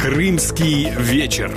Крымский вечер.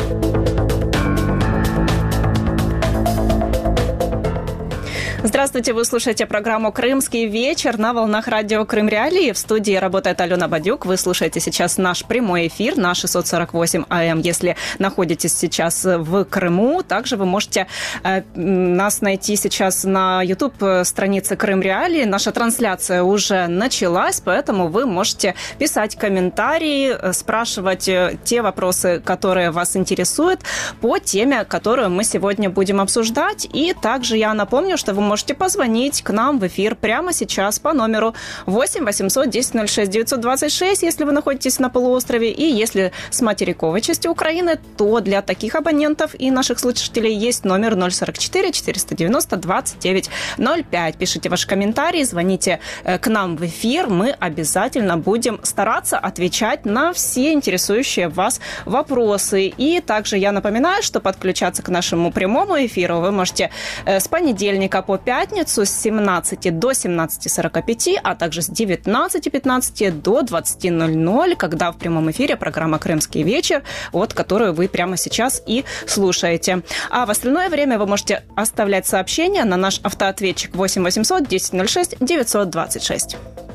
Здравствуйте, вы слушаете программу «Крымский вечер» на волнах радио «Крым Реалии». В студии работает Алена Бадюк. Вы слушаете сейчас наш прямой эфир на 648 АМ. Если находитесь сейчас в Крыму, также вы можете нас найти сейчас на YouTube-странице «Крым Реалии». Наша трансляция уже началась, поэтому вы можете писать комментарии, спрашивать те вопросы, которые вас интересуют по теме, которую мы сегодня будем обсуждать. И также я напомню, что вы можете позвонить к нам в эфир прямо сейчас по номеру 8 800 10 06 926, если вы находитесь на полуострове. И если с материковой части Украины, то для таких абонентов и наших слушателей есть номер 044 490 29 05. Пишите ваши комментарии, звоните к нам в эфир. Мы обязательно будем стараться отвечать на все интересующие вас вопросы. И также я напоминаю, что подключаться к нашему прямому эфиру вы можете с понедельника по пятницу с 17 до 17:45, а также с 19:15 до 20:00, когда в прямом эфире программа «Крымский вечер», вот которую вы прямо сейчас и слушаете. А в остальное время вы можете оставлять сообщения на наш автоответчик 8 800 10 06 926.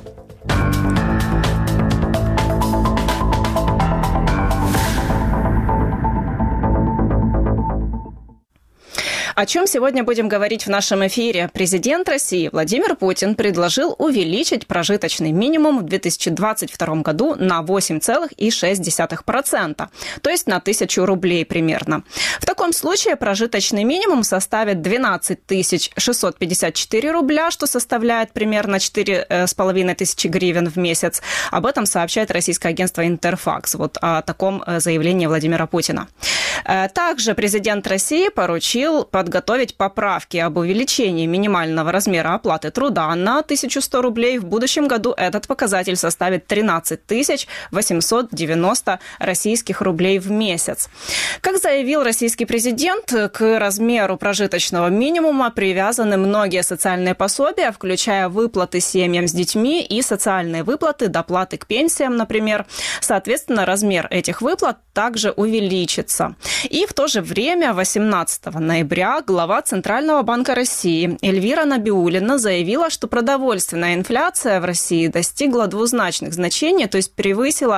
О чем сегодня будем говорить в нашем эфире? Президент России Владимир Путин предложил увеличить прожиточный минимум в 2022 году на 8,6%, то есть на 1000 рублей примерно. В таком случае прожиточный минимум составит 12 654 рубля, что составляет примерно 4500 гривен в месяц. Об этом сообщает российское агентство «Интерфакс». Вот о таком заявлении Владимира Путина. Также президент России поручил подготовить поправки об увеличении минимального размера оплаты труда на 1100 рублей. В будущем году этот показатель составит 13 890 российских рублей в месяц. Как заявил российский президент, к размеру прожиточного минимума привязаны многие социальные пособия, включая выплаты семьям с детьми и социальные выплаты, доплаты к пенсиям, например. Соответственно, размер этих выплат также увеличится. И в то же время 18 ноября глава Центрального банка России Эльвира Набиуллина заявила, что продовольственная инфляция в России достигла двузначных значений, то есть превысила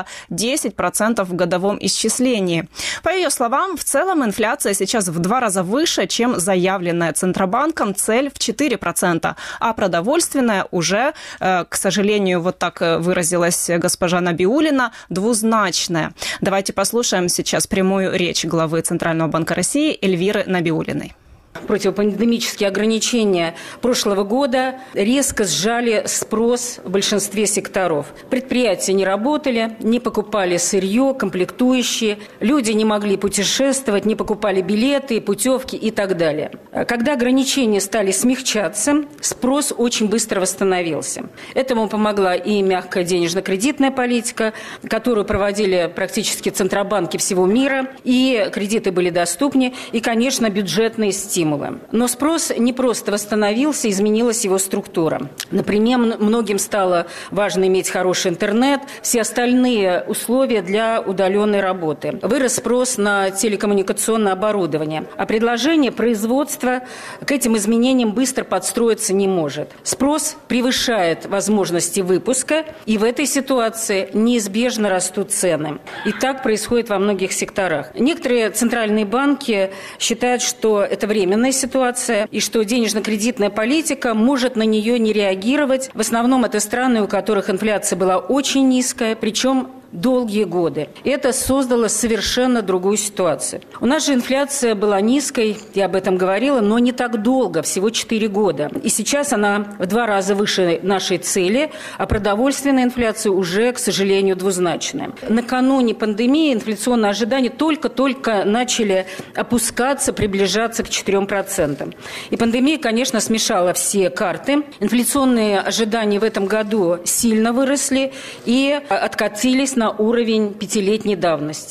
10% в годовом исчислении. По ее словам, в целом инфляция сейчас в 2 раза выше, чем заявленная Центробанком цель в 4%, а продовольственная уже, к сожалению, вот так выразилась госпожа Набиуллина, двузначная. Давайте послушаем сейчас прямую речь главы Центрального банка России Эльвиры Набиуллиной. Противопандемические ограничения прошлого года резко сжали спрос в большинстве секторов. Предприятия не работали, не покупали сырье, комплектующие, люди не могли путешествовать, не покупали билеты, путевки и так далее. Когда ограничения стали смягчаться, спрос очень быстро восстановился. Этому помогла и мягкая денежно-кредитная политика, которую проводили практически центробанки всего мира, и кредиты были доступнее, и, конечно, бюджетные стимулы. Но спрос не просто восстановился, изменилась его структура. Например, многим стало важно иметь хороший интернет, все остальные условия для удаленной работы. Вырос спрос на телекоммуникационное оборудование, а предложение производства к этим изменениям быстро подстроиться не может. Спрос превышает возможности выпуска, и в этой ситуации неизбежно растут цены. И так происходит во многих секторах. Некоторые центральные банки считают, что это временная ситуация, и что денежно-кредитная политика может на нее не реагировать. В основном это страны, у которых инфляция была очень низкая, причем долгие годы. Это создало совершенно другую ситуацию. У нас же инфляция была низкой, я об этом говорила, но не так долго, всего 4 года. И сейчас она в 2 раза выше нашей цели, а продовольственная инфляция уже, к сожалению, двузначная. Накануне пандемии инфляционные ожидания только-только начали опускаться, приближаться к 4%. И пандемия, конечно, смешала все карты. Инфляционные ожидания в этом году сильно выросли и откатились на уровень 5-летней давности.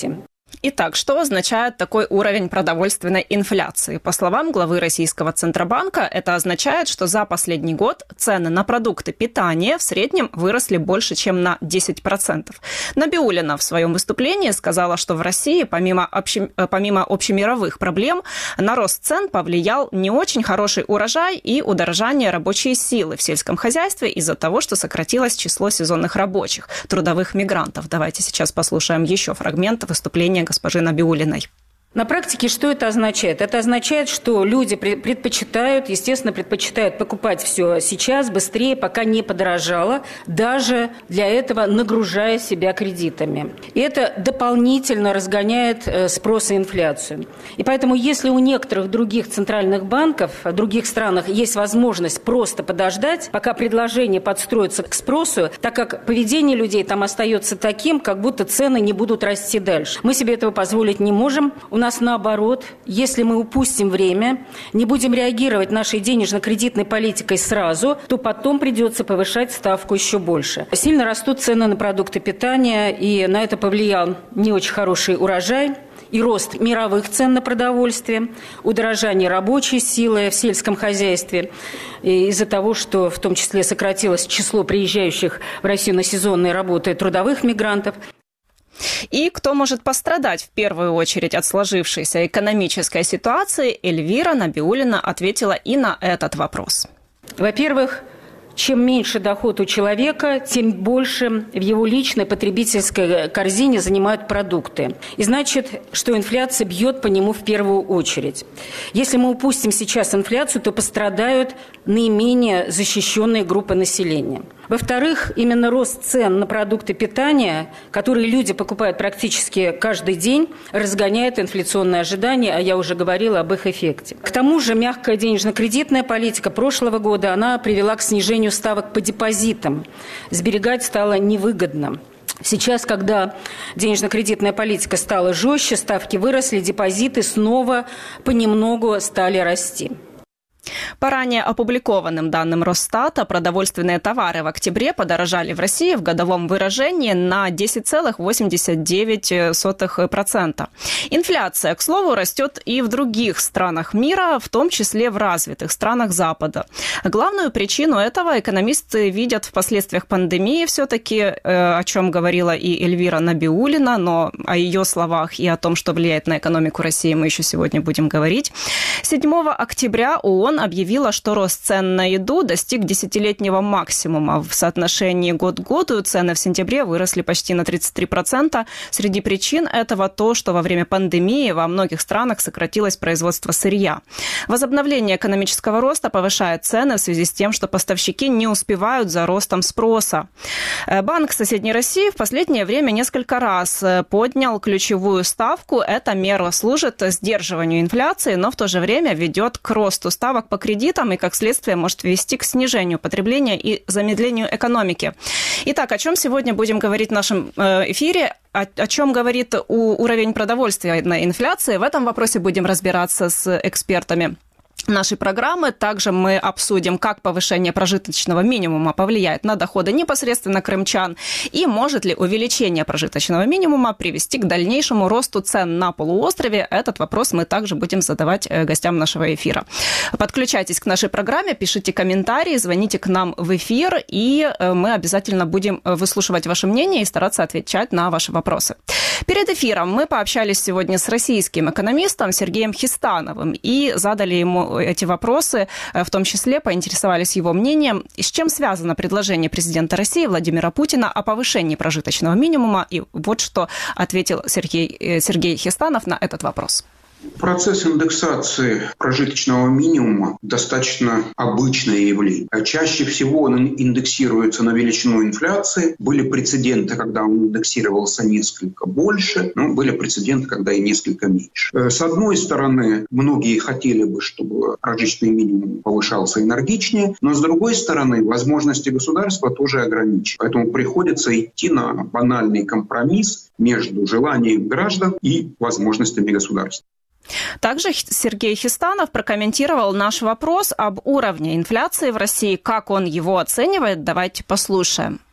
Итак, что означает такой уровень продовольственной инфляции? По словам главы Российского Центробанка, это означает, что за последний год цены на продукты питания в среднем выросли больше, чем на 10%. Набиуллина в своем выступлении сказала, что в России, помимо общемировых проблем, на рост цен повлиял не очень хороший урожай и удорожание рабочей силы в сельском хозяйстве из-за того, что сократилось число сезонных рабочих, трудовых мигрантов. Давайте сейчас послушаем еще фрагмент выступления госпожи Набиуллиной. На практике что это означает? Это означает, что люди предпочитают покупать все сейчас, быстрее, пока не подорожало, даже для этого нагружая себя кредитами. И это дополнительно разгоняет спрос и инфляцию. И поэтому, если у некоторых других центральных банков в других странах есть возможность просто подождать, пока предложение подстроится к спросу, так как поведение людей там остается таким, как будто цены не будут расти дальше. Мы себе этого позволить не можем. У нас наоборот, если мы упустим время, не будем реагировать нашей денежно-кредитной политикой сразу, то потом придется повышать ставку еще больше. Сильно растут цены на продукты питания, и на это повлиял не очень хороший урожай и рост мировых цен на продовольствие, удорожание рабочей силы в сельском хозяйстве из-за того, что в том числе сократилось число приезжающих в Россию на сезонные работы трудовых мигрантов. И кто может пострадать в первую очередь от сложившейся экономической ситуации, Эльвира Набиуллина ответила и на этот вопрос. Во-первых, чем меньше доход у человека, тем больше в его личной потребительской корзине занимают продукты. И значит, что инфляция бьет по нему в первую очередь. Если мы упустим сейчас инфляцию, то пострадают наименее защищенные группы населения. Во-вторых, именно рост цен на продукты питания, которые люди покупают практически каждый день, разгоняет инфляционные ожидания, а я уже говорила об их эффекте. К тому же мягкая денежно-кредитная политика прошлого года, она привела к снижению ставок по депозитам. Сберегать стало невыгодно. Сейчас, когда денежно-кредитная политика стала жестче, ставки выросли, депозиты снова понемногу стали расти. По ранее опубликованным данным Росстата, продовольственные товары в октябре подорожали в России в годовом выражении на 10,89%. Инфляция, к слову, растет и в других странах мира, в том числе в развитых странах Запада. Главную причину этого экономисты видят в последствиях пандемии все-таки, о чем говорила и Эльвира Набиуллина, но о ее словах и о том, что влияет на экономику России, мы еще сегодня будем говорить. 7 октября ООН объявила, что рост цен на еду достиг десятилетнего максимума. В соотношении год к году цены в сентябре выросли почти на 33%. Среди причин этого то, что во время пандемии во многих странах сократилось производство сырья. Возобновление экономического роста повышает цены в связи с тем, что поставщики не успевают за ростом спроса. Банк соседней России в последнее время несколько раз поднял ключевую ставку. Эта мера служит сдерживанию инфляции, но в то же время ведет к росту ставок по кредитам и, как следствие, может вести к снижению потребления и замедлению экономики. Итак, о чем сегодня будем говорить в нашем эфире? О чем говорит уровень продовольственной инфляции? В этом вопросе будем разбираться с экспертами нашей программы. Также мы обсудим, как повышение прожиточного минимума повлияет на доходы непосредственно крымчан и может ли увеличение прожиточного минимума привести к дальнейшему росту цен на полуострове. Этот вопрос мы также будем задавать гостям нашего эфира. Подключайтесь к нашей программе, пишите комментарии, звоните к нам в эфир, и мы обязательно будем выслушивать ваше мнение и стараться отвечать на ваши вопросы. Перед эфиром мы пообщались сегодня с российским экономистом Сергеем Хистановым и задали ему эти вопросы, в том числе поинтересовались его мнением, с чем связано предложение президента России Владимира Путина о повышении прожиточного минимума. И вот что ответил Сергей Хистанов на этот вопрос. Процесс индексации прожиточного минимума достаточно обычное явление. Чаще всего он индексируется на величину инфляции. Были прецеденты, когда он индексировался несколько больше, но были прецеденты, когда и несколько меньше. С одной стороны, многие хотели бы, чтобы прожиточный минимум повышался энергичнее, но с другой стороны, возможности государства тоже ограничены. Поэтому приходится идти на банальный компромисс между желанием граждан и возможностями государства. Также Сергей Хистанов прокомментировал наш вопрос об уровне инфляции в России. Как он его оценивает? Давайте послушаем.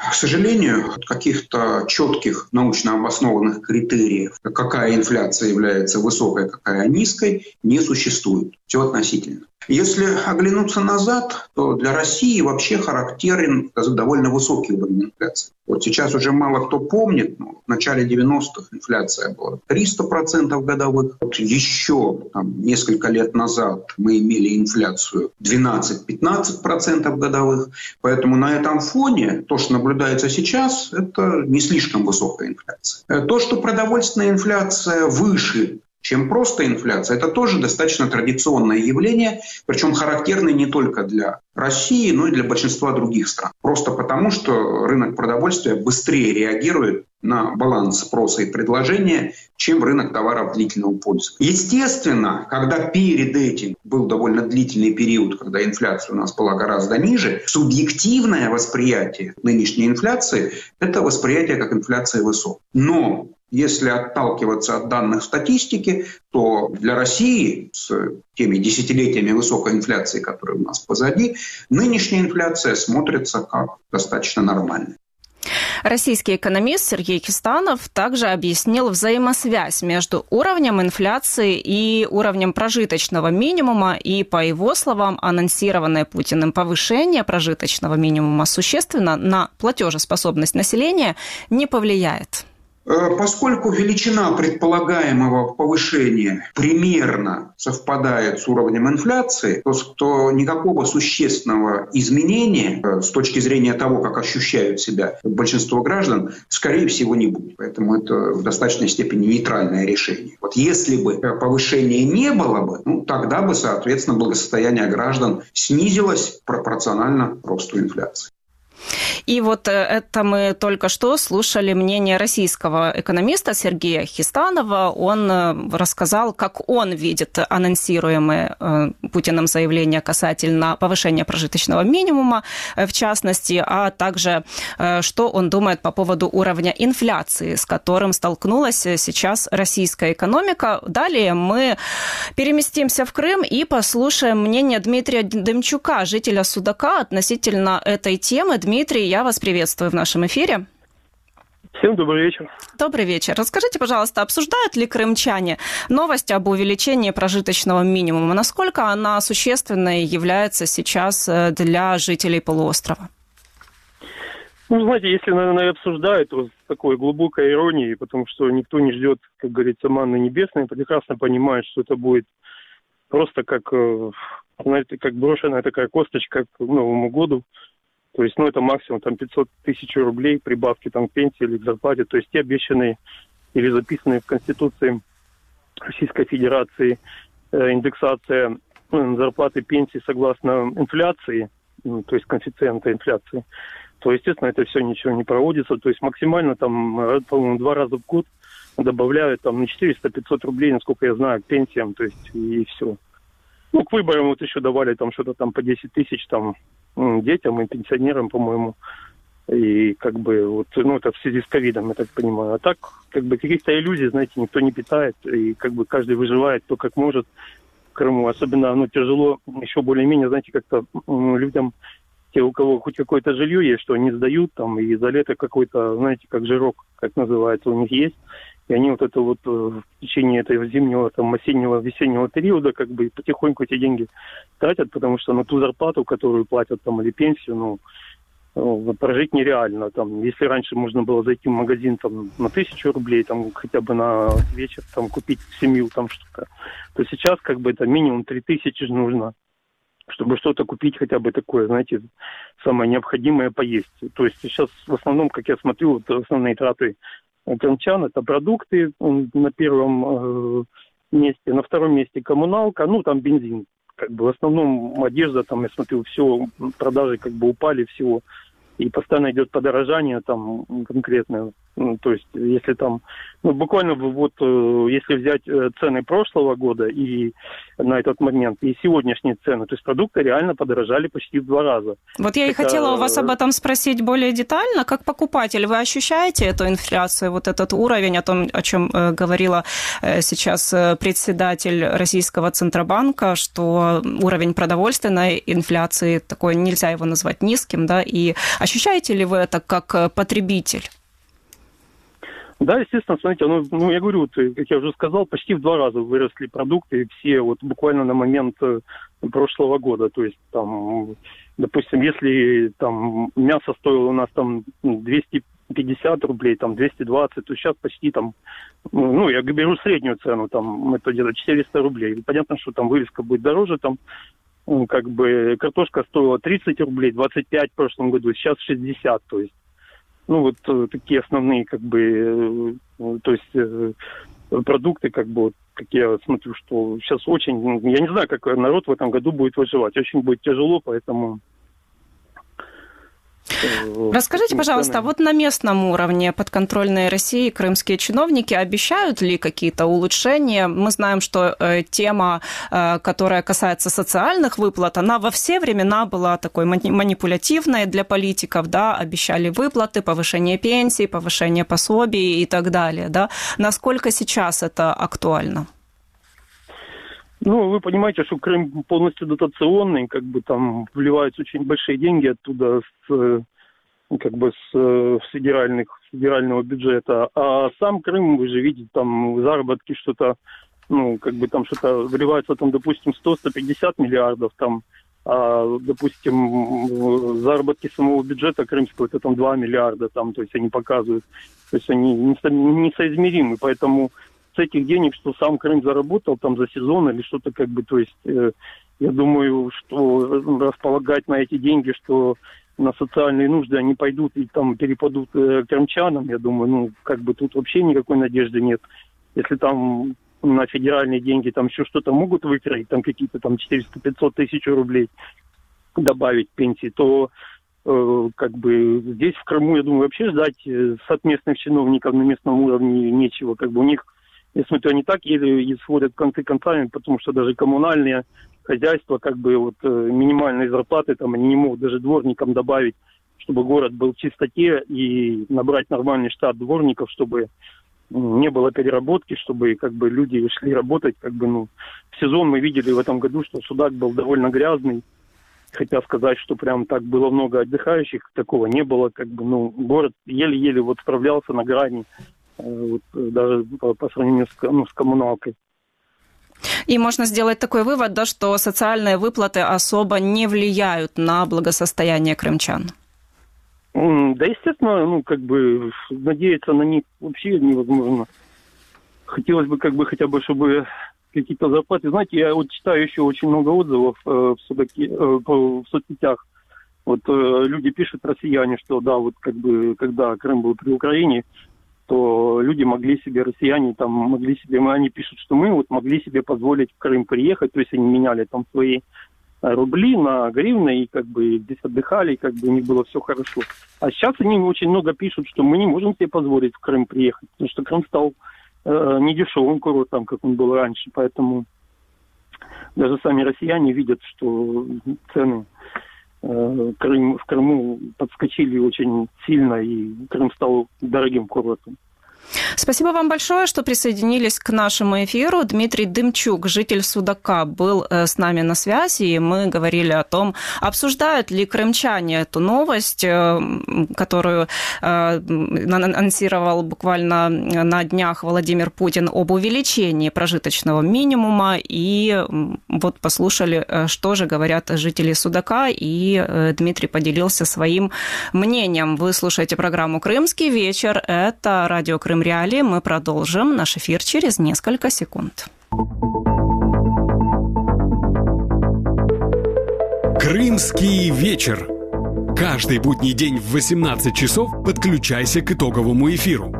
К сожалению, каких-то четких научно обоснованных критериев, какая инфляция является высокой, какая низкой, не существует. Все относительно. Если оглянуться назад, то для России вообще характерен довольно высокий уровень инфляции. Вот сейчас уже мало кто помнит, но в начале 90-х инфляция была 300% годовых. Вот еще несколько лет назад мы имели инфляцию 12-15% годовых. Поэтому на этом фоне то, что наблюдается сейчас, это не слишком высокая инфляция. То, что продовольственная инфляция выше, чем просто инфляция, это тоже достаточно традиционное явление, причем характерное не только для России, но и для большинства других стран. Просто потому, что рынок продовольствия быстрее реагирует на баланс спроса и предложения, чем рынок товаров длительного пользования. Естественно, когда перед этим был довольно длительный период, когда инфляция у нас была гораздо ниже, субъективное восприятие нынешней инфляции – это восприятие как инфляция высокая. Но если отталкиваться от данных статистики, то для России с теми десятилетиями высокой инфляции, которые у нас позади, нынешняя инфляция смотрится как достаточно нормальная. Российский экономист Сергей Хистанов также объяснил взаимосвязь между уровнем инфляции и уровнем прожиточного минимума. И, по его словам, анонсированное Путиным повышение прожиточного минимума существенно на платежеспособность населения не повлияет. Поскольку величина предполагаемого повышения примерно совпадает с уровнем инфляции, то никакого существенного изменения с точки зрения того, как ощущают себя большинство граждан, скорее всего, не будет. Поэтому это в достаточной степени нейтральное решение. Вот если бы повышения не было бы, тогда бы, соответственно, благосостояние граждан снизилось пропорционально росту инфляции. И вот это мы только что слушали мнение российского экономиста Сергея Хистанова. Он рассказал, как он видит анонсируемые Путиным заявления касательно повышения прожиточного минимума, в частности, а также что он думает по поводу уровня инфляции, с которым столкнулась сейчас российская экономика. Далее мы переместимся в Крым и послушаем мнение Дмитрия Демчука, жителя Судака, относительно этой темы. Дмитрий, я вас приветствую в нашем эфире. Всем добрый вечер. Добрый вечер. Расскажите, пожалуйста, обсуждают ли крымчане новость об увеличении прожиточного минимума? Насколько она существенной является сейчас для жителей полуострова? Знаете, если, наверное, обсуждают, то с такой глубокой иронией, потому что никто не ждет, как говорится, манны небесной, прекрасно понимает, что это будет просто как, знаете, как брошенная такая косточка к Новому году. То есть, это максимум 500 тысяч рублей прибавки к пенсии или к зарплате. То есть, те обещанные или записанные в Конституции Российской Федерации индексация зарплаты пенсии согласно инфляции, то есть коэффициента инфляции, то, естественно, это все ничего не проводится. То есть, максимально, по-моему, 2 раза в год добавляют на 400-500 рублей, насколько я знаю, к пенсиям, то есть, и все. К выборам еще давали что-то по 10 тысяч детям и пенсионерам, по-моему. И это в связи с ковидом, я так понимаю. А так, каких-то иллюзий, знаете, никто не питает. И каждый выживает то, как может в Крыму. Особенно, тяжело еще более-менее, знаете, как-то людям, те, у кого хоть какое-то жилье есть, что они сдают, и за лето какой-то, знаете, как жирок, как называется, у них есть. И они в течение этого зимнего, осеннего, весеннего периода потихоньку эти деньги тратят, потому что на ту зарплату, которую платят или пенсию, прожить нереально. Если раньше можно было зайти в магазин на 1000 рублей, хотя бы на вечер купить семью что-то, то сейчас это минимум 3000 нужно, чтобы что-то купить хотя бы такое, знаете, самое необходимое поесть. То есть сейчас в основном, как я смотрю, основные траты крымчан — это продукты на первом месте, на втором месте коммуналка, бензин. В основном одежда, я смотрю, все, продажи упали всего. И постоянно идет подорожание конкретное. То есть, если буквально если взять цены прошлого года и на этот момент, и сегодняшние цены, то есть продукты реально подорожали почти в 2 раза. Вот я и хотела у вас об этом спросить более детально. Как покупатель, вы ощущаете эту инфляцию, этот уровень, о чем говорила сейчас председатель Российского Центробанка, что уровень продовольственной инфляции, такой, нельзя его назвать низким, да, и Ощущаете ли вы это как потребитель? Да, естественно, смотрите, я говорю, вот, как я уже сказал, почти в 2 раза выросли продукты, все вот буквально на момент прошлого года. То есть, там, допустим, если там мясо стоило у нас там 250 рублей, там 220, то сейчас почти там, я беру среднюю цену, там это где-то 400 рублей. И понятно, что там вывеска будет дороже, там как бы картошка стоила 30 рублей, 25 в прошлом году, сейчас 60, то есть. Вот такие основные, как бы, то есть продукты, как бы, вот, как я смотрю, что сейчас очень, я не знаю, как народ в этом году будет выживать, очень будет тяжело, поэтому... Расскажите, пожалуйста, вот на местном уровне подконтрольной России крымские чиновники обещают ли какие-то улучшения? Мы знаем, что тема, которая касается социальных выплат, она во все времена была такой манипулятивной для политиков, да, обещали выплаты, повышение пенсий, повышение пособий и так далее, да. Насколько сейчас это актуально? Вы понимаете, что Крым полностью дотационный, как бы там вливаются очень большие деньги оттуда с федерального бюджета. А сам Крым, вы же видите, там заработки что-то, там что-то вливается, там, допустим, 100-150 миллиардов, там, а, допустим, заработки самого бюджета крымского, это там 2 миллиарда, там, то есть они показывают, то есть они несоизмеримы, поэтому с этих денег, что сам Крым заработал там за сезон или что-то, как бы, то есть я думаю, что располагать на эти деньги, что на социальные нужды они пойдут и там перепадут крымчанам, я думаю, тут вообще никакой надежды нет. Если там на федеральные деньги там еще что-то могут выкроить, там какие-то там 400-500 тысяч рублей добавить пенсии, то здесь в Крыму, я думаю, вообще ждать от местных чиновников на местном уровне нечего, у них, я смотрю, они так еле сводят концы концами, потому что даже коммунальные хозяйства, минимальные зарплаты, там они не могут даже дворникам добавить, чтобы город был в чистоте, и набрать нормальный штат дворников, чтобы не было переработки, чтобы люди шли работать. В сезон мы видели в этом году, что Судак был довольно грязный, хотя сказать, что прям так было много отдыхающих, такого не было. Город еле-еле справлялся на грани. Даже по сравнению с коммуналкой. И можно сделать такой вывод, да, что социальные выплаты особо не влияют на благосостояние крымчан. Да, естественно, надеяться на них вообще невозможно. Хотелось бы, хотя бы, чтобы какие-то зарплаты... Знаете, я читаю еще очень много отзывов в соцсетях. Люди пишут, россияне, что да, когда Крым был при Украине, то люди могли себе, россияне они пишут, что мы могли себе позволить в Крым приехать, то есть они меняли там свои рубли на гривны, и здесь отдыхали, у них было все хорошо. А сейчас они очень много пишут, что мы не можем себе позволить в Крым приехать, потому что Крым стал недешевым курортом, как он был раньше, поэтому даже сами россияне видят, что цены в Крыму подскочили очень сильно, и Крым стал дорогим курортом. Спасибо вам большое, что присоединились к нашему эфиру. Дмитрий Дымчук, житель Судака, был с нами на связи, и мы говорили о том, обсуждают ли крымчане эту новость, которую анонсировал буквально на днях Владимир Путин об увеличении прожиточного минимума. И послушали, что же говорят жители Судака, и Дмитрий поделился своим мнением. Вы слушаете программу «Крымский вечер». Это радио Крым Реалии. Мы продолжим наш эфир через несколько секунд. Крымский вечер. Каждый будний день в 18 часов подключайся к итоговому эфиру.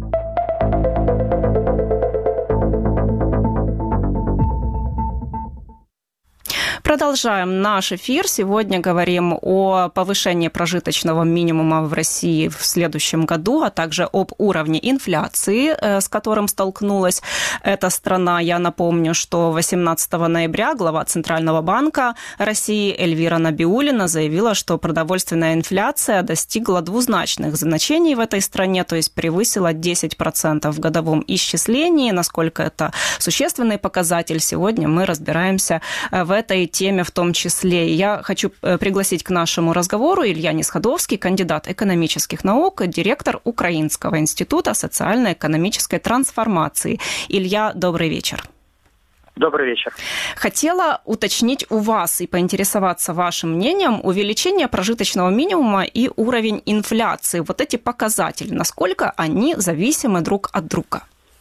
Продолжаем наш эфир. Сегодня говорим о повышении прожиточного минимума в России в следующем году, а также об уровне инфляции, с которым столкнулась эта страна. Я напомню, что 18 ноября глава Центрального банка России Эльвира Набиуллина заявила, что продовольственная инфляция достигла двузначных значений в этой стране, то есть превысила 10% в годовом исчислении. Насколько это существенный показатель, сегодня мы разбираемся в этой теме. теме в том числе. Я хочу пригласить к нашему разговору Илья Несходовский, кандидат экономических наук, директор Украинского института социально-экономической трансформации. Илья, добрый вечер. Добрый вечер. Хотела уточнить у вас и поинтересоваться вашим мнением увеличение прожиточного минимума и уровень инфляции. Вот эти показатели, насколько они зависимы друг от друга?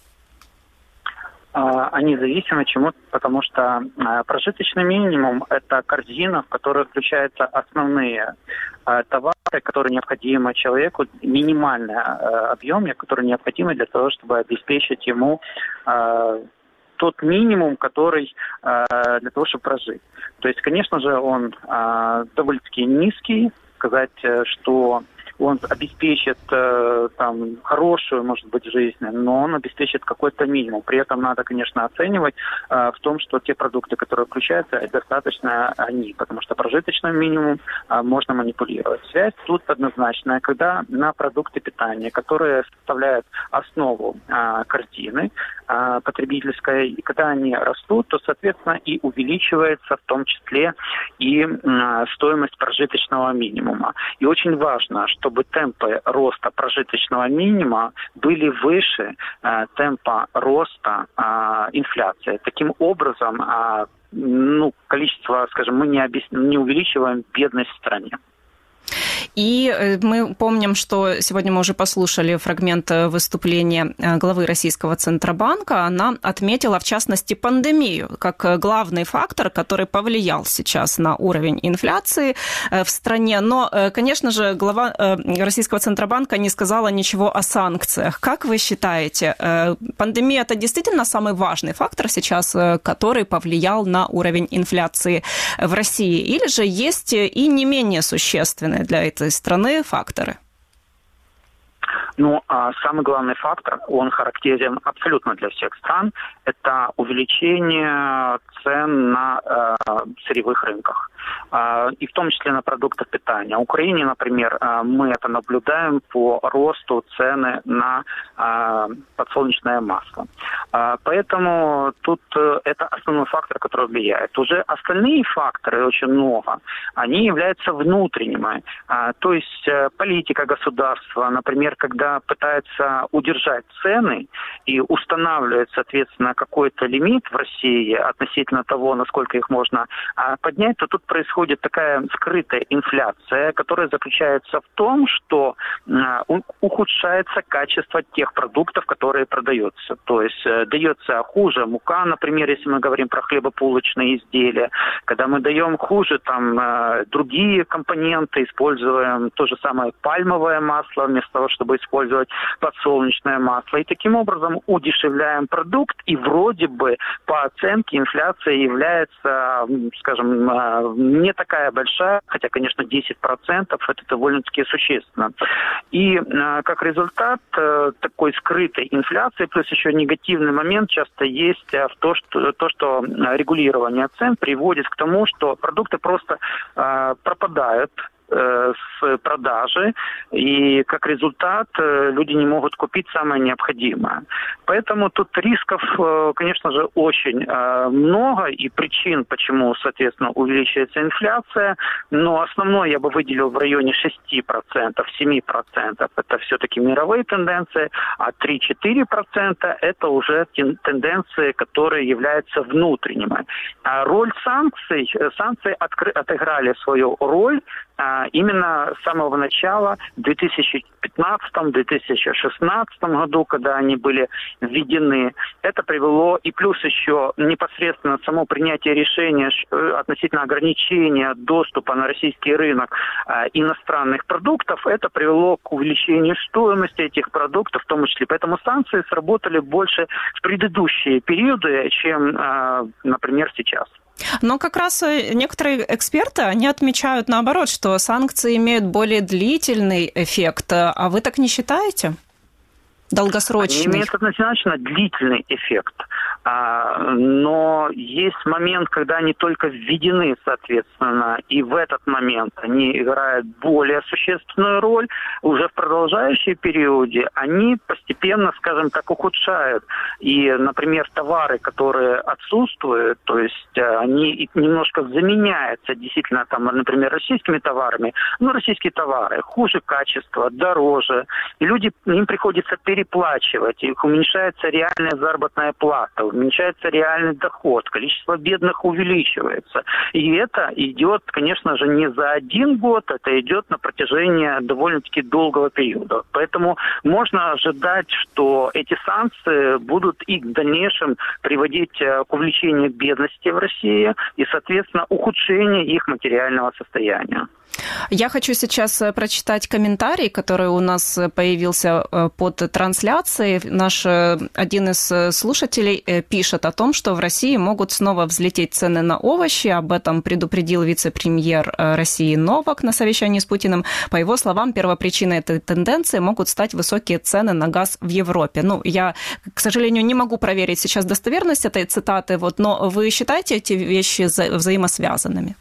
Они зависимы чему? Потому что прожиточный минимум – это корзина, в которой включаются основные товары, которые необходимы человеку, минимальный объем, который необходим для того, чтобы обеспечить ему тот минимум, который для того, чтобы прожить. То есть, конечно же, он довольно-таки низкий. Сказать, что он обеспечит хорошую, может быть, жизнь, но он обеспечит какой-то минимум. При этом надо, конечно, оценивать в том, что те продукты, которые включаются, достаточно они, потому что прожиточным минимумом можно манипулировать. Связь тут однозначная, когда на продукты питания, которые составляют основу картины потребительской, и когда они растут, то, соответственно, и увеличивается в том числе и стоимость прожиточного минимума. И очень важно, чтобы темпы роста прожиточного минимума были выше темпа роста инфляции. Таким образом, количество, скажем, мы не увеличиваем бедность в стране. И мы помним, что сегодня мы уже послушали фрагмент выступления главы Российского Центробанка. Она отметила, в частности, пандемию как главный фактор, который повлиял сейчас на уровень инфляции в стране. Но, конечно же, глава Российского Центробанка не сказала ничего о санкциях. Как вы считаете, пандемия – это действительно самый важный фактор сейчас, который повлиял на уровень инфляции в России? Или же есть и не менее существенные для этой страны факторы? Самый главный фактор, он характерен абсолютно для всех стран, это увеличение цен на сырьевых рынках. И в том числе на продукты питания. В Украине, например, мы это наблюдаем по росту цены на подсолнечное масло. Поэтому тут это основной фактор, который влияет. Уже остальные факторы, очень много, они являются внутренними. То есть политика государства, например, когда пытается удержать цены и устанавливает, соответственно, какой-то лимит в России относительно того, насколько их можно поднять, то тут происходит такая скрытая инфляция, которая заключается в том, что ухудшается качество тех продуктов, которые продаются. То есть дается хуже мука, например, если мы говорим про хлебобулочные изделия, когда мы даем хуже другие компоненты, используем то же самое пальмовое масло вместо того, чтобы использовать подсолнечное масло. И таким образом удешевляем продукт, и вроде бы по оценке инфляция является, скажем, не такая большая, хотя, конечно, 10% это довольно-таки существенно. И как результат такой скрытой инфляции, плюс еще негативный момент часто есть в то, что регулирование цен приводит к тому, что продукты просто пропадают с продажи, и как результат люди не могут купить самое необходимое. Поэтому тут рисков, конечно же, очень много, и причин, почему, соответственно, увеличивается инфляция, но основное я бы выделил в районе 6%, 7%. Это все-таки мировые тенденции, а 3-4% это уже тенденции, которые являются внутренними. Роль санкций отыграли свою роль именно с самого начала, в 2015-2016 году, когда они были введены. Это привело, и плюс еще непосредственно само принятие решения относительно ограничения доступа на российский рынок иностранных продуктов, это привело к увеличению стоимости этих продуктов в том числе. Поэтому санкции сработали больше в предыдущие периоды, чем, например, сейчас. Но как раз некоторые эксперты, они отмечают наоборот, что санкции имеют более длительный эффект. А вы так не считаете? Долгосрочный? Они имеют однозначно длительный эффект. Но есть момент, когда они только введены, соответственно, и в этот момент они играют более существенную роль. Уже в продолжающем периоде они постепенно, скажем так, ухудшают. И, например, товары, которые отсутствуют, то есть они немножко заменяются действительно, там, например, российскими товарами, но российские товары хуже качества, дороже, и им приходится переплачивать, их уменьшается реальная заработная плата, уменьшается реальный доход, количество бедных увеличивается. И это идет, конечно же, не за один год, это идет на протяжении довольно-таки долгого периода. Поэтому можно ожидать, что эти санкции будут и в дальнейшем приводить к увеличению бедности в России и, соответственно, ухудшению их материального состояния. Я хочу сейчас прочитать комментарий, который у нас появился под трансляцией. Наш один из слушателей пишет о том, что в России могут снова взлететь цены на овощи. Об этом предупредил вице-премьер России Новак на совещании с Путиным. По его словам, первопричиной этой тенденции могут стать высокие цены на газ в Европе. Я, к сожалению, не могу проверить сейчас достоверность этой цитаты, но вы считаете эти вещи взаимосвязанными?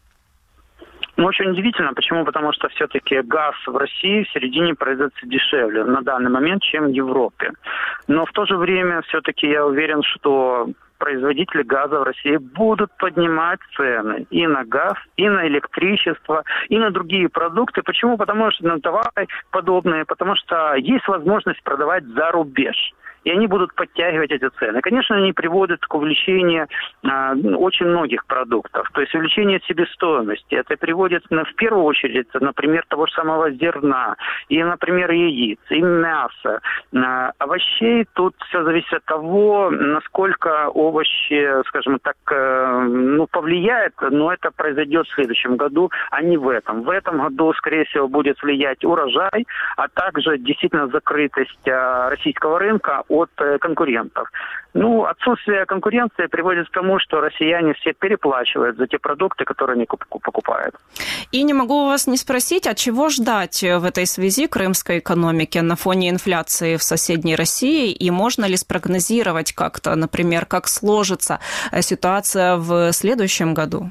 Очень удивительно. Почему? Потому что все-таки газ в России в середине производится дешевле на данный момент, чем в Европе. Но в то же время все-таки я уверен, что производители газа в России будут поднимать цены и на газ, и на электричество, и на другие продукты. Почему? Потому что на товары подобные, потому что есть возможность продавать за рубеж. И они будут подтягивать эти цены. Конечно, они приводят к увеличению очень многих продуктов, то есть увеличение себестоимости. Это приводит в первую очередь, например, того же самого зерна, и, например, яиц, и мяса, овощей. Тут все зависит от того, насколько овощи, скажем так, повлияет, но это произойдет в следующем году, а не в этом. В этом году, скорее всего, будет влиять урожай, а также действительно закрытость российского рынка от конкурентов. Отсутствие конкуренции приводит к тому, что россияне все переплачивают за те продукты, которые они покупают. И не могу вас не спросить, а чего ждать в этой связи крымской экономике на фоне инфляции в соседней России? И можно ли спрогнозировать как-то, например, как сложится ситуация в следующем году?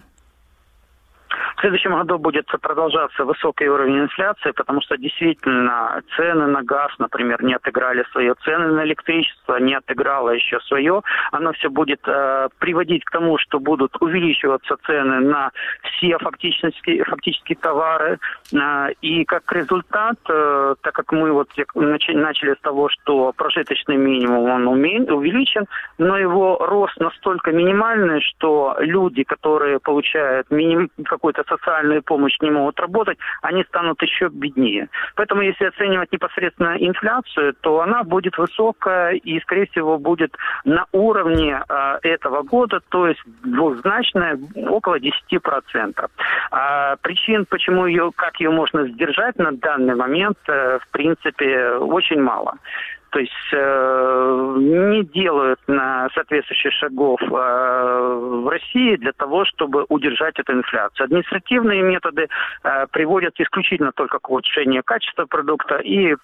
В следующем году будет продолжаться высокий уровень инфляции, потому что действительно цены на газ, например, не отыграли свое, цены на электричество не отыграло еще свое. Оно все будет приводить к тому, что будут увеличиваться цены на все фактически товары. И как результат, так как мы начали с того, что прожиточный минимум он увеличен, но его рост настолько минимальный, что люди, которые получают какую-то социальную помощь, не могут работать, они станут еще беднее. Поэтому, если оценивать непосредственно инфляцию, то она будет высокая и, скорее всего, будет на уровне этого года, то есть двузначная, около 10%. Причин, как ее можно сдержать на данный момент, в принципе, очень мало. То есть не делают соответствующих шагов в России для того, чтобы удержать эту инфляцию. Административные методы приводят исключительно только к улучшению качества продукта и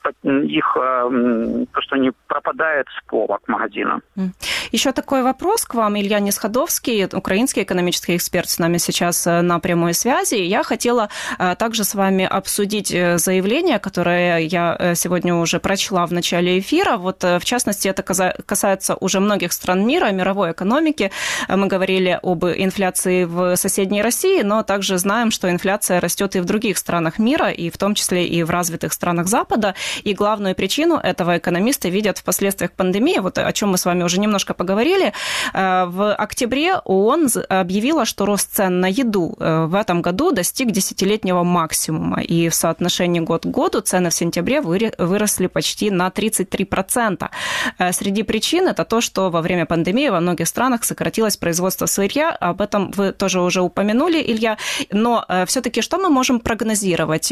то, что они пропадают с полок магазина. Еще такой вопрос к вам, Илья Несходовский, украинский экономический эксперт, с нами сейчас на прямой связи. Я хотела также с вами обсудить заявление, которое я сегодня уже прочла в начале эфира. В частности, это касается уже многих стран мира, мировой экономики. Мы говорили об инфляции в соседней России, но также знаем, что инфляция растет и в других странах мира, и в том числе и в развитых странах Запада. И главную причину этого экономисты видят в последствиях пандемии, о чем мы с вами уже немножко поговорили. В октябре ООН объявила, что рост цен на еду в этом году достиг десятилетнего максимума. И в соотношении год к году цены в сентябре выросли почти на 33%. Среди причин это то, что во время пандемии во многих странах сократилось производство сырья. Об этом вы тоже уже упомянули, Илья. Но все-таки что мы можем прогнозировать?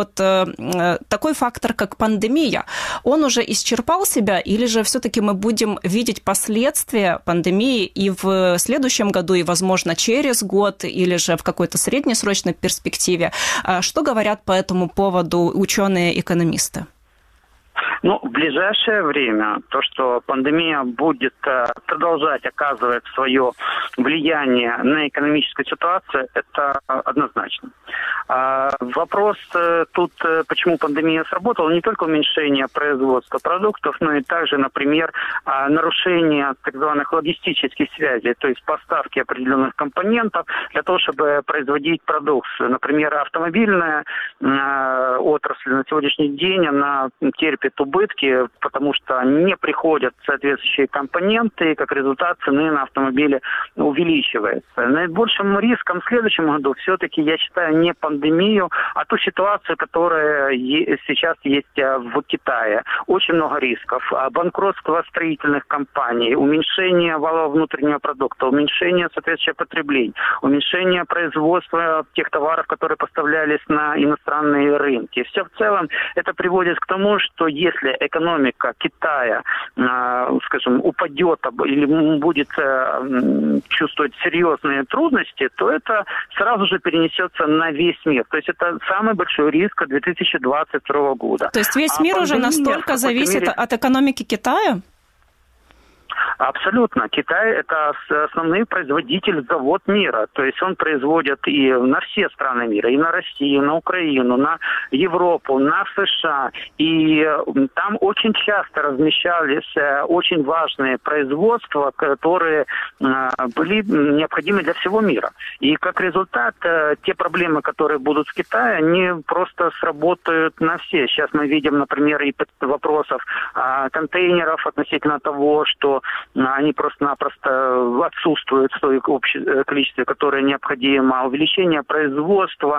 Такой фактор, как пандемия, он уже исчерпал себя, или же все-таки мы будем видеть последствия пандемии и в следующем году, и, возможно, через год, или же в какой-то среднесрочной перспективе? Что говорят по этому поводу ученые-экономисты? Ну, в ближайшее время то, что пандемия будет продолжать оказывать свое влияние на экономическую ситуацию, это однозначно. Вопрос тут, почему пандемия сработала, не только уменьшение производства продуктов, но и также, например, нарушение так называемых логистических связей, то есть поставки определенных компонентов для того, чтобы производить продукцию. Например, автомобильная отрасль на сегодняшний день, она терпит убытки, потому что не приходят соответствующие компоненты, и как результат цены на автомобили увеличивается. Наибольшим риском в следующем году все-таки, я считаю, не пандемию, а ту ситуацию, которая сейчас есть в Китае. Очень много рисков. Банкротство строительных компаний, уменьшение валового внутреннего продукта, уменьшение соответствующего потребления, уменьшение производства тех товаров, которые поставлялись на иностранные рынки. Все в целом это приводит к тому, что если экономика Китая, скажем, упадет или будет чувствовать серьезные трудности, то это сразу же перенесется на весь мир. То есть это самый большой риск 2022 года. То есть весь мир уже настолько зависит от экономики Китая? Абсолютно. Китай – это основной производитель, завод мира. То есть он производит и на все страны мира, и на Россию, на Украину, на Европу, на США. И там очень часто размещались очень важные производства, которые были необходимы для всего мира. И как результат, те проблемы, которые будут в Китае, они просто сработают на все. Сейчас мы видим, например, и вопросов контейнеров относительно того, что они просто-напросто отсутствуют в том количестве, которое необходимо. Увеличение производства,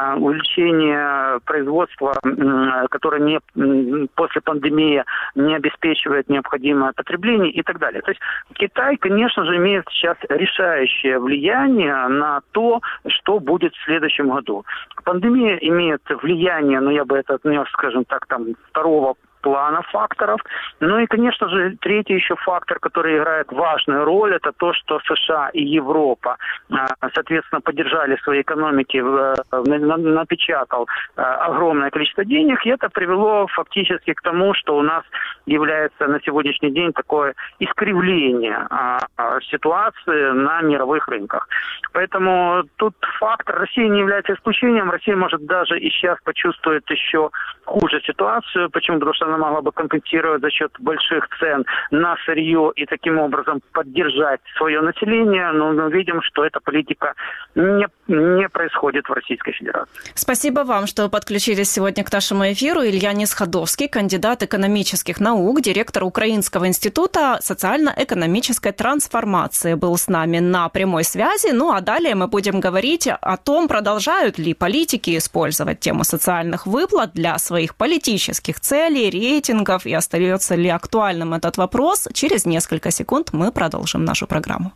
которое после пандемии не обеспечивает необходимое потребление и так далее. То есть Китай, конечно же, имеет сейчас решающее влияние на то, что будет в следующем году. Пандемия имеет влияние, я бы это отнес, скажем так, второго плана факторов. Ну и, конечно же, третий еще фактор, который играет важную роль, это то, что США и Европа, соответственно, поддержали свои экономики, напечатал огромное количество денег, и это привело фактически к тому, что у нас является на сегодняшний день такое искривление ситуации на мировых рынках. Поэтому тут фактор России не является исключением. Россия может даже и сейчас почувствовать еще хуже ситуацию. Почему? Потому что она могла бы компенсировать за счет больших цен на сырье и таким образом поддержать свое население. Но мы видим, что эта политика не происходит в Российской Федерации. Спасибо вам, что подключились сегодня к нашему эфиру. Илья Несходовский, кандидат экономических наук, директор Украинского института социально-экономической трансформации, был с нами на прямой связи. Ну а далее мы будем говорить о том, продолжают ли политики использовать тему социальных выплат для своих политических целей, рейтингов, и остается ли актуальным этот вопрос. Через несколько секунд мы продолжим нашу программу.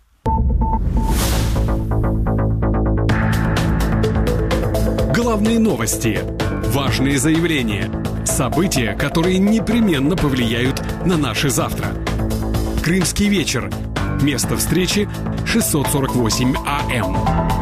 Главные новости, важные заявления, события, которые непременно повлияют на наше завтра. Крымский вечер. Место встречи 648 АМ.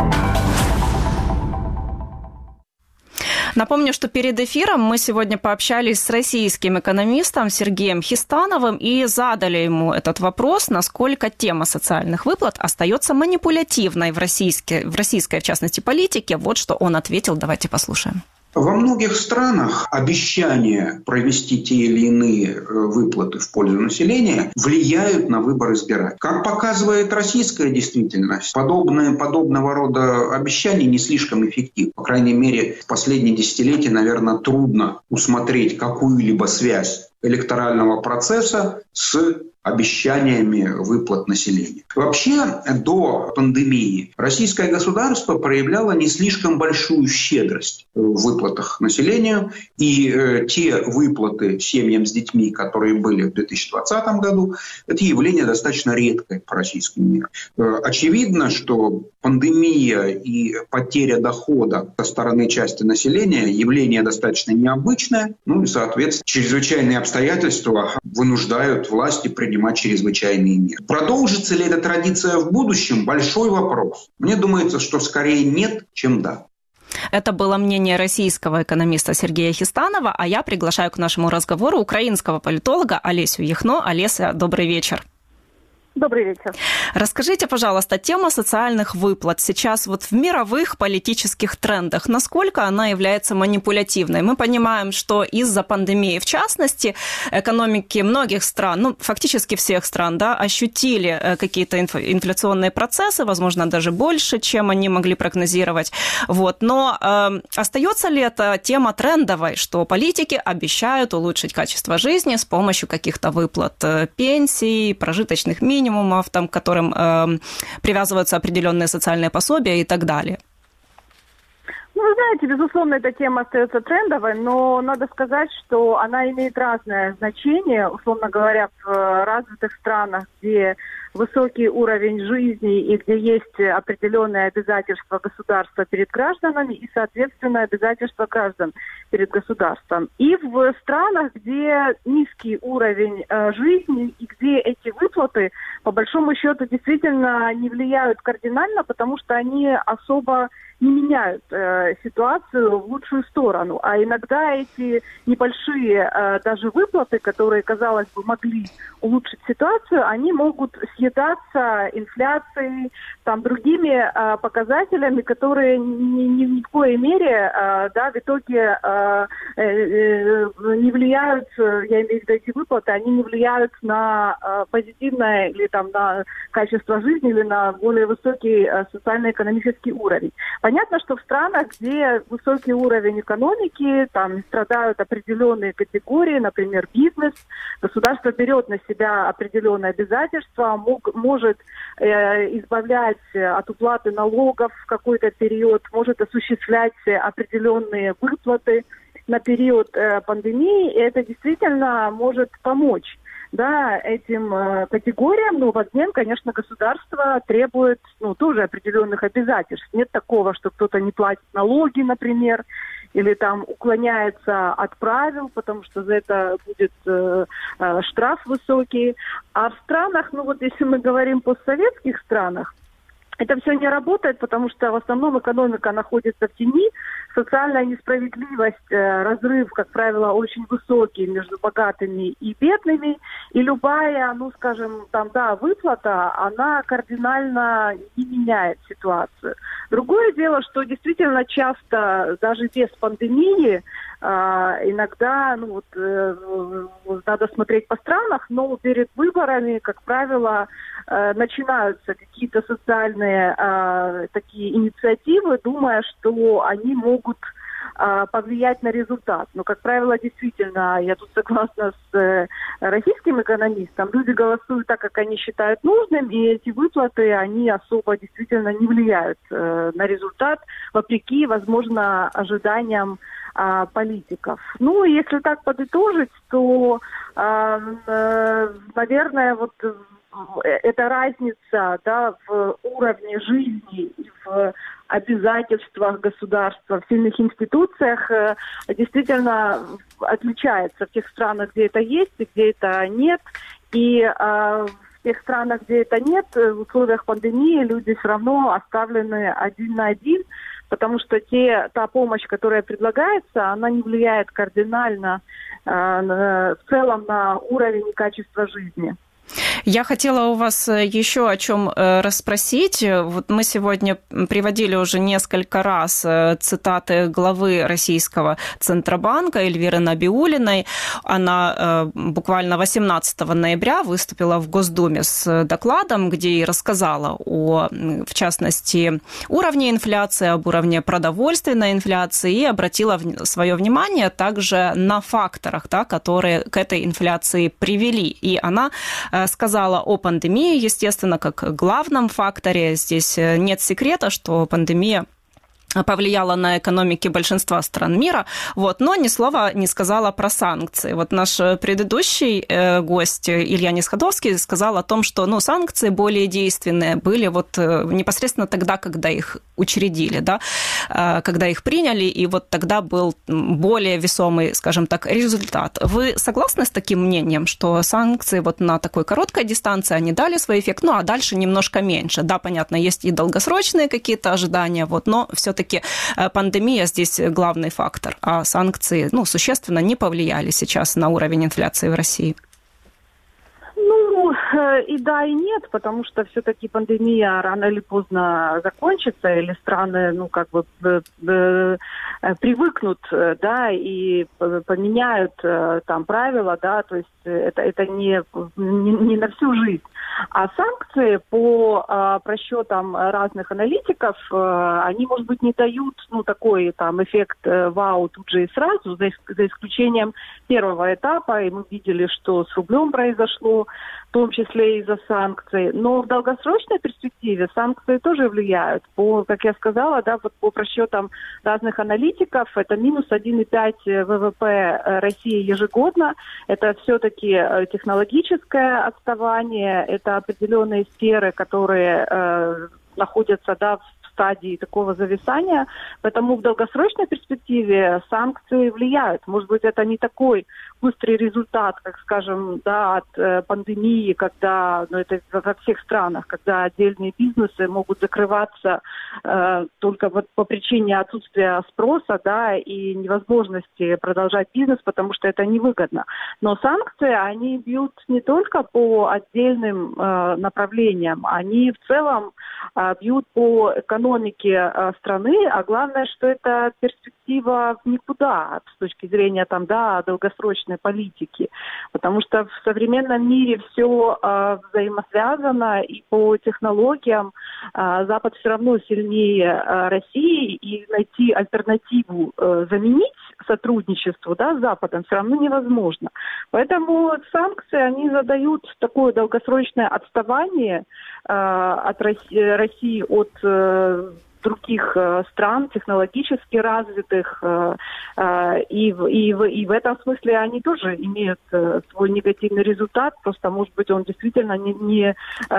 Напомню, что перед эфиром мы сегодня пообщались с российским экономистом Сергеем Хистановым и задали ему этот вопрос, насколько тема социальных выплат остается манипулятивной в российской, в частности, политике. Вот что он ответил. Давайте послушаем. Во многих странах обещания провести те или иные выплаты в пользу населения влияют на выбор избирателей. Как показывает российская действительность, подобного рода обещания не слишком эффективны. По крайней мере, в последние десятилетия, наверное, трудно усмотреть какую-либо связь электорального процесса с обещаниями выплат населению. Вообще, до пандемии российское государство проявляло не слишком большую щедрость в выплатах населению, и те выплаты семьям с детьми, которые были в 2020 году, это явление достаточно редкое по российскому миру. Очевидно, что пандемия и потеря дохода со стороны части населения явление достаточно необычное, и, соответственно, чрезвычайные обстоятельства вынуждают власти принимать чрезвычайные меры. Продолжится ли эта традиция в будущем? Большой вопрос. Мне думается, что скорее нет, чем да. Это было мнение российского экономиста Сергея Хистанова, а я приглашаю к нашему разговору украинского политолога Олесю Яхно. Олеся, добрый вечер. Добрый вечер. Расскажите, пожалуйста, тема социальных выплат сейчас вот в мировых политических трендах, насколько она является манипулятивной? Мы понимаем, что из-за пандемии, в частности, экономики многих стран, ну, фактически всех стран, да, ощутили какие-то инфляционные процессы, возможно, даже больше, чем они могли прогнозировать. Вот. Но остается ли эта тема трендовой, что политики обещают улучшить качество жизни с помощью каких-то выплат пенсий, прожиточных минимумов, там, к которым привязываются определенные социальные пособия и так далее? Ну, вы знаете, безусловно, эта тема остается трендовой, но надо сказать, что она имеет разное значение, условно говоря, в развитых странах, где высокий уровень жизни и где есть определенные обязательства государства перед гражданами и, соответственно, обязательства граждан перед государством. И в странах, где низкий уровень жизни и где эти выплаты, по большому счету, действительно не влияют кардинально, потому что они особо не меняют ситуацию в лучшую сторону. А иногда эти небольшие даже выплаты, которые, казалось бы, могли улучшить ситуацию, они могут съедаться инфляцией, там, другими показателями, которые ни в коей мере да, в итоге не влияют, я имею в виду эти выплаты, они не влияют на позитивное или там, на качество жизни или на более высокий социально-экономический уровень. Понятно, что в странах, где высокий уровень экономики, там страдают определенные категории, например, бизнес, государство берет на себя определенные обязательства, может избавлять от уплаты налогов в какой-то период, может осуществлять определенные выплаты на период пандемии, и это действительно может помочь. Да, этим категориям, но в обмен, конечно, государство требует тоже определенных обязательств. Нет такого, что кто-то не платит налоги, например, или там уклоняется от правил, потому что за это будет штраф высокий. А в странах, если мы говорим о постсоветских странах, это все не работает, потому что в основном экономика находится в тени, социальная несправедливость, разрыв, как правило, очень высокий между богатыми и бедными, и любая, выплата, она кардинально не меняет ситуацию. Другое дело, что действительно часто, даже без пандемии, иногда, надо смотреть по странах, но перед выборами, как правило, начинаются какие-то социальные такие инициативы, думая, что они могут повлиять на результат. Но, как правило, действительно, я тут согласна с российским экономистом, люди голосуют так, как они считают нужным, и эти выплаты, они особо действительно не влияют на результат, вопреки, возможно, ожиданиям политиков. Если так подытожить, то, наверное, эта разница, да, в уровне жизни и в обязательствах государства, в сильных институциях действительно отличается в тех странах, где это есть и где это нет. И в тех странах, где это нет, в условиях пандемии люди все равно оставлены один на один, потому что та помощь, которая предлагается, она не влияет кардинально в целом на уровень и качество жизни. Я хотела у вас еще о чем расспросить. Вот мы сегодня приводили уже несколько раз цитаты главы российского Центробанка Эльвиры Набиуллиной. Она буквально 18 ноября выступила в Госдуме с докладом, где и рассказала в частности, уровне инфляции, об уровне продовольственной инфляции и обратила свое внимание также на факторах, да, которые к этой инфляции привели. И она сказала о пандемии, естественно, как главном факторе. Здесь нет секрета, что пандемия повлияла на экономики большинства стран мира, но ни слова не сказала про санкции. Наш предыдущий гость Илья Несходовский сказал о том, что санкции более действенные были непосредственно тогда, когда их учредили, да, когда их приняли, и тогда был более весомый, скажем так, результат. Вы согласны с таким мнением, что санкции на такой короткой дистанции, они дали свой эффект, а дальше немножко меньше? Да, понятно, есть и долгосрочные какие-то ожидания, но все-таки все-таки пандемия здесь главный фактор, а санкции, существенно не повлияли сейчас на уровень инфляции в России? И да, и нет, потому что все-таки пандемия рано или поздно закончится, или страны, привыкнут, да, и поменяют там правила, да, то есть это не на всю жизнь. А санкции по просчетам разных аналитиков, они, может быть, не дают, такой там эффект вау тут же и сразу, за исключением первого этапа, и мы видели, что с рублем произошло, в том числе из-за санкций. Но в долгосрочной перспективе санкции тоже влияют. Как я сказала, да, вот по расчетам разных аналитиков, это минус 1,5 ВВП России ежегодно. Это все-таки технологическое отставание, это определенные сферы, которые находятся, да, в стадии такого зависания. Поэтому в долгосрочной перспективе санкции влияют. Может быть, это не такой быстрый результат, как, скажем, да, от пандемии, когда, это во всех странах, когда отдельные бизнесы могут закрываться только вот по причине отсутствия спроса, да, и невозможности продолжать бизнес, потому что это невыгодно. Но санкции, они бьют не только по отдельным направлениям, они в целом бьют по экономике страны, а главное, что это перспектива в никуда с точки зрения там, да, долгосрочной политики. Потому что в современном мире все взаимосвязано, и по технологиям Запад все равно сильнее России, и найти альтернативу, заменить сотрудничеству, да, с Западом все равно невозможно. Поэтому санкции, они задают такое долгосрочное отставание от России от других стран, технологически развитых, и в этом смысле они тоже имеют свой негативный результат, просто, может быть, он действительно не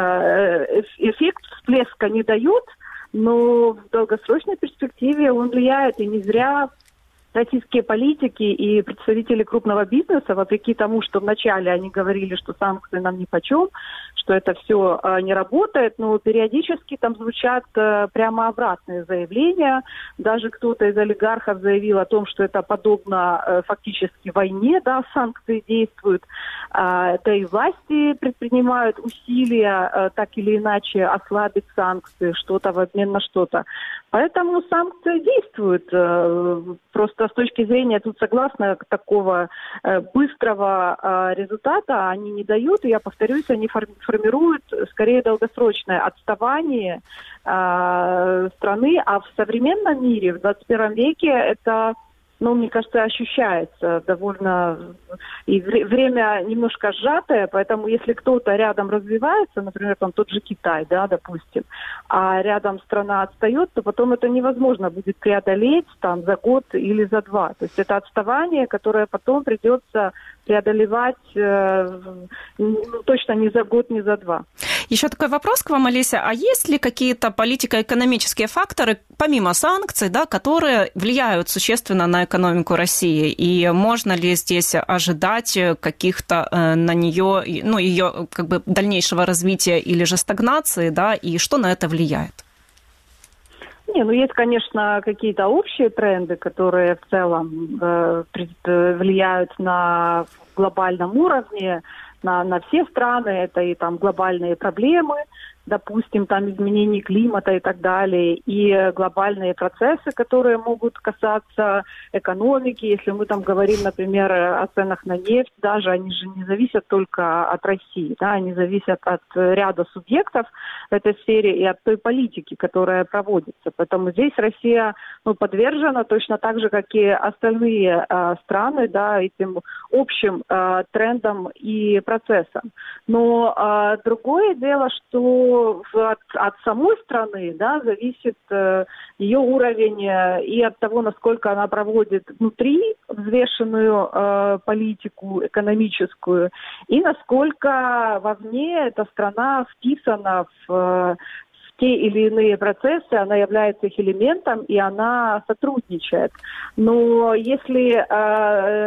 эффект всплеска не дает, но в долгосрочной перспективе он влияет, и не зря российские политики и представители крупного бизнеса, вопреки тому, что вначале они говорили, что санкции нам нипочем, что это все не работает, но периодически там звучат прямо обратные заявления. Даже кто-то из олигархов заявил о том, что это подобно фактически войне, да, санкции действуют. Да и власти предпринимают усилия так или иначе ослабить санкции, что-то в обмен на что-то. Поэтому санкции действуют. Просто с точки зрения, тут согласна, такого быстрого результата они не дают. И я повторюсь, они формируют скорее долгосрочное отставание страны. А в современном мире, в 21 веке, это, мне кажется, ощущается довольно... И время немножко сжатое, поэтому если кто-то рядом развивается, например, там тот же Китай, да, допустим, а рядом страна отстает, то потом это невозможно будет преодолеть там за год или за два. То есть это отставание, которое потом придется преодолевать точно не за год, не за два. Еще такой вопрос к вам, Олеся. А есть ли какие-то политико-экономические факторы, помимо санкций, да, которые влияют существенно на экономику России? И можно ли здесь ожидать каких-то на нее, ее как бы дальнейшего развития или же стагнации, да, и что на это влияет? Есть, конечно, какие-то общие тренды, которые в целом влияют на глобальном уровне, на все страны. Это и там глобальные проблемы, допустим, там изменений климата и так далее, и глобальные процессы, которые могут касаться экономики. Если мы там говорим, например, о ценах на нефть, даже они же не зависят только от России, да, они зависят от ряда субъектов в этой сфере и от той политики, которая проводится. Поэтому здесь Россия подвержена точно так же, как и остальные страны, да, этим общим трендам и процессам. Но другое дело, что от самой страны, да, зависит ее уровень и от того, насколько она проводит внутри взвешенную политику экономическую, и насколько вовне эта страна вписана в те или иные процессы, она является их элементом, и она сотрудничает. Но если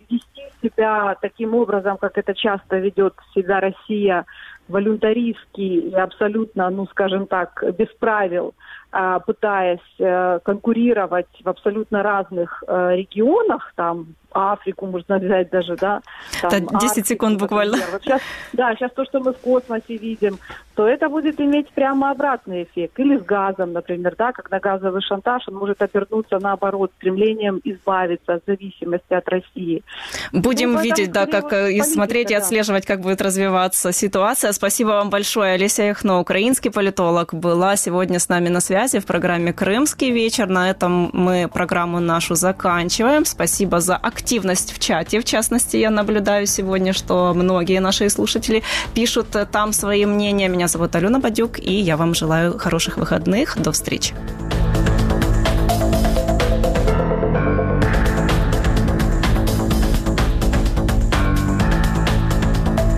вести себя таким образом, как это часто ведет себя Россия, волюнтаристски и абсолютно, ну, скажем так, без правил, пытаясь конкурировать в абсолютно разных регионах, там, Африку можно взять даже, да. Там, 10 Африку, секунд буквально. Вот сейчас то, что мы в космосе видим, то это будет иметь прямо обратный эффект. Или с газом, например, да, когда газовый шантаж, он может обернуться наоборот, стремлением избавиться от зависимости от России. Будем видеть, да, как и смотреть, и отслеживать, как будет развиваться ситуация. Спасибо вам большое. Олеся Яхно, украинский политолог, была сегодня с нами на связи в программе «Крымский вечер». На этом мы программу нашу заканчиваем. Спасибо за активность в чате. В частности, я наблюдаю сегодня, что многие наши слушатели пишут там свои мнения. Меня зовут Алена Бадюк, и я вам желаю хороших выходных. До встречи.